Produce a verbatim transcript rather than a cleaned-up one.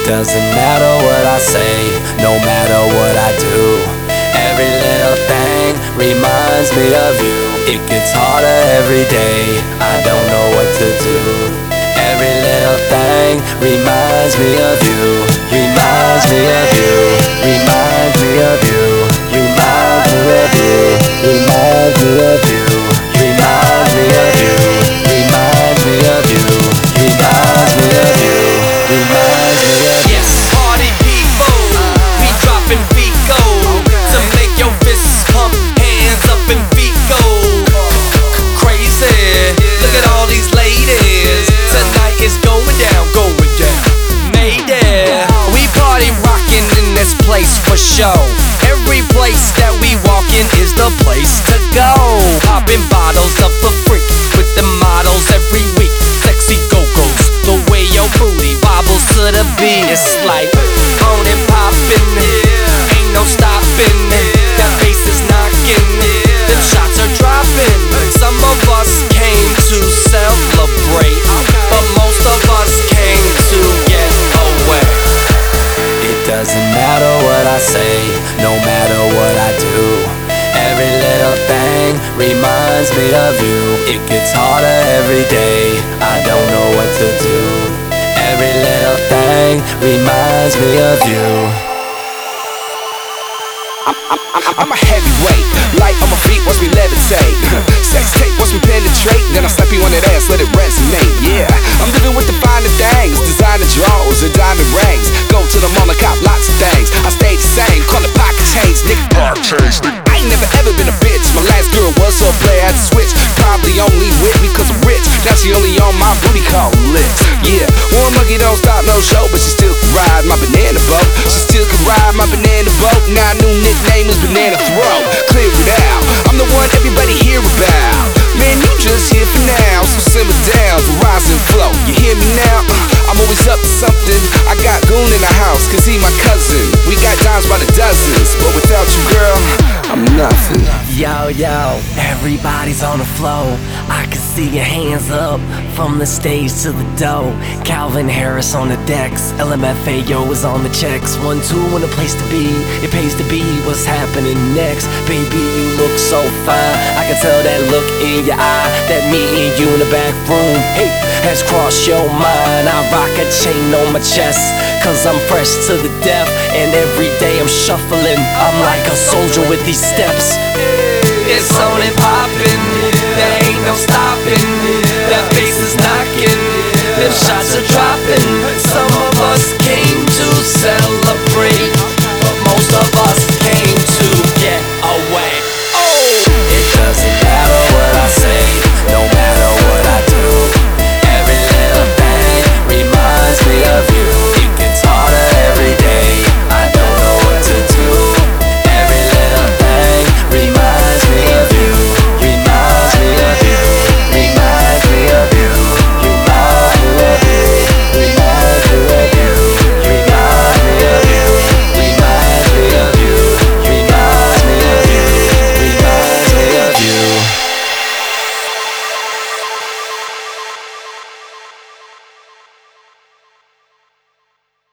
doesn't matter what I say, no matter what I do. Every little thing reminds me of you. It gets harder every day, I don't know what to do. Every little thing reminds me of you. Reminds me of you. Reminds me of you. Reminds me of you. Reminds me of you. Reminds me of you. Reminds me of you. Reminds me of you. Reminds me of you. Yes, party people, we dropping feet go to make your fists hump, hands up and feet go crazy. Look at all these ladies. Tonight is going down, going down. Mayday. We party rocking in this place for show. Every place that we walk in is the place to go. Popping bottles up for free with the models every week. Sexy go-go's, the way your booty wobbles to the beat. It's like on and poppin', ain't no stopping. That bass is knocking, them shots are dropping. Some of us came to celebrate, but most of us came to get away. It doesn't matter what I say, no matter what I do. Every little thing reminds me of you. It gets harder every day, I don't know what to do. Every little thing reminds me of you. I'm, I'm, I'm a heavyweight, light on my feet, watch me levitate. Sex tape, watch me penetrate. Then I slap you on that ass, let it resonate. Yeah, I'm living with the finer things, designer drawers and diamond rings. Go to the mall and cop lots of things. I stay the same, call it pocket change, nigga. Pocket change, nigga. I ain't never ever been a bitch. My last girl was so player, I had to switch. Probably only with me cause I'm rich. Now she only on my booty call list. Yeah, one monkey don't stop no show, but she still can ride my banana boat. She still can ride my banana boat. Now new nickname is Banana Throat. Clear it out, I'm the one everybody hear about. Man, you just here for now, so simmer down for rise and flow. You hear me now? Uh, I'm always up to something. I got Goon in the house, cause he my cousin. We got dimes by the dozens, but without you, girl, I'm nothing. Yo, yo, everybody's on the flow. I can see your hands up from the stage to the dough. Calvin Harris on the decks, L M F A O is on the checks. One, two, and a place to be. It pays to be. What's happening next? Baby, you look so fine. I can tell that look in your eye, that me and you in the back room, hey, has crossed your mind. I rock a chain on my chest, cause I'm fresh to the death. And every day I'm shuffling, I'm like a soldier with these steps. It's on and poppin', there ain't no stopping. That bass is knocking, them shots are dropping.